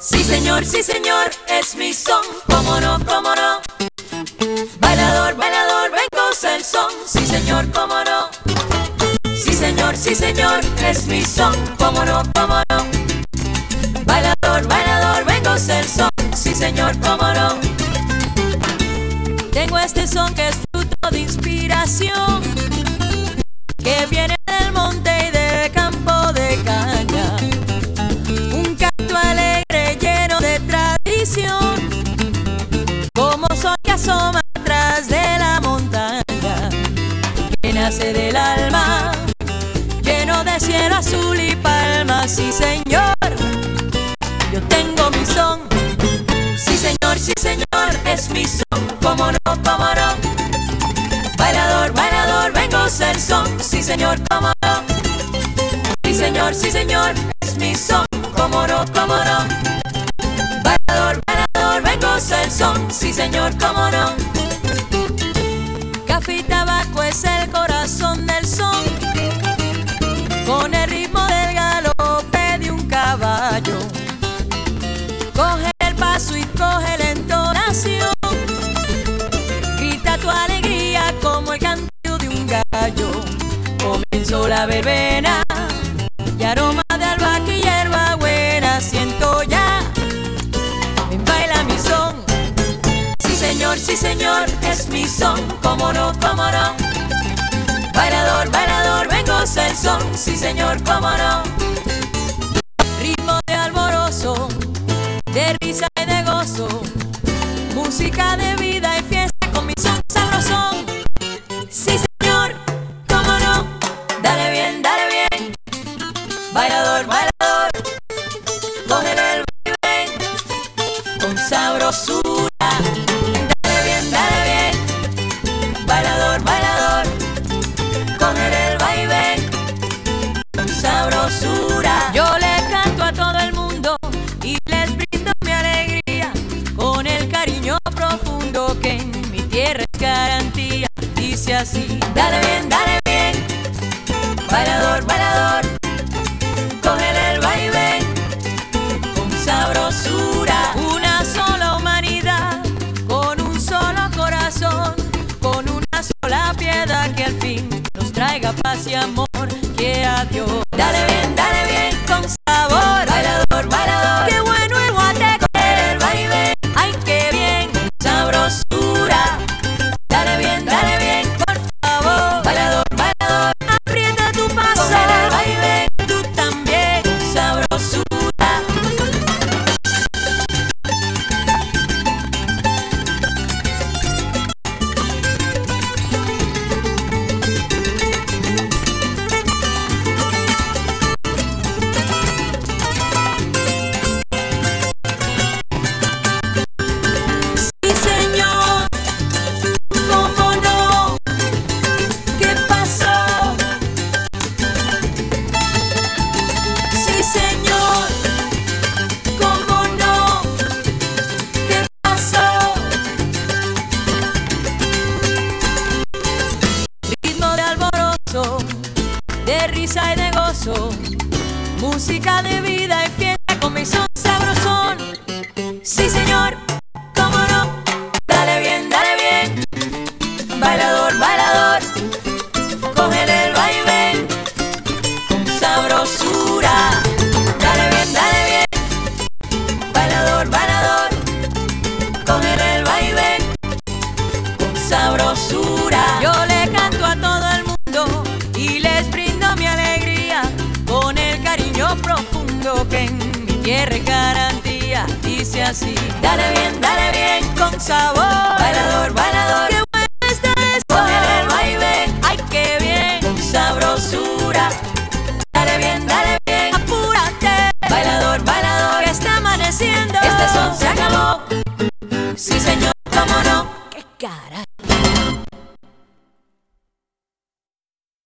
Sí señor, es mi son, cómo no, cómo no. Bailador, bailador, ven, goza el son, sí señor, cómo no. Sí señor, es mi son, cómo no, cómo no. Bailador, bailador, ven, goza el son, sí señor, cómo no. Tengo este son que es fruto de inspiración, que viene del monte y del campo de caña. Un canto alegre lleno de tradición, como sol que asoma atrás de la montaña, que nace del alma, lleno de cielo azul y palmas. Sí señor, yo tengo mi son. Sí señor, es mi son, cómo no, cómo no. Bailador, bailador, ven, goza el son, sí señor, cómo no. Sí señor, es mi son, cómo no, cómo no. Bailador, bailador, ven, goza el son, sí señor, cómo no. Café y tabaco es el corazón del son, con el ritmo del galope de un caballo. Coge el paso y coge la entonación, grita tu alegría como el canto de un gallo. Comenzó la verbena y aroma de albahaca y hierba buena siento ya. Ven, baila mi son. Sí señor, es mi son, cómo no, cómo no. Bailador, bailador, ven, goza el son, sí señor, cómo no. Ritmo de alborozo, de risa y de gozo, música de vida y fiesta con mi son sabrosón. Sí señor, cómo no. Dale bien, bailador, bailador, cógele el baile con sabrosura. Dale bien, bailador, bailador, cógele el baile con sabrosura. Yo le canto a todo el mundo y les brindo mi alegría, con el cariño profundo que en mi tierra es garantía. Dice así: dale bien, bailador, bailador, cógele el baile con sabrosura. Una sola humanidad, con un solo corazón, con una sola piedad que al fin nos traiga paz y amor. Que adiós. Dale bien, con sabor. Bailador, bailador, qué bueno el guateque. Cógele el baile, ay qué bien, con sabrosura. Dale bien, por favor. Bailador, bailador, aprieta tu paso. Cógele el baile, tú también, con sabrosura. De risa y de gozo, música de vida y fiesta con mi son sabrosón. Sí señor, cómo no. Dale bien, bailador, bailador, cógele el baile con sabrosura. Dale bien, bailador, bailador, cógele el baile con sabrosura. Yo le canto a todo el mundo y les brindo mi alegría, con el cariño profundo que en mi tierra es garantía. Dice así: dale bien, con sabor. Bailador, bailador, qué bueno está esto. Cógele el baile, ay qué bien, con sabrosura. Dale bien, apúrate. Bailador, bailador, que está amaneciendo. Este son se acabó. Sí señor, cómo no. Qué cara.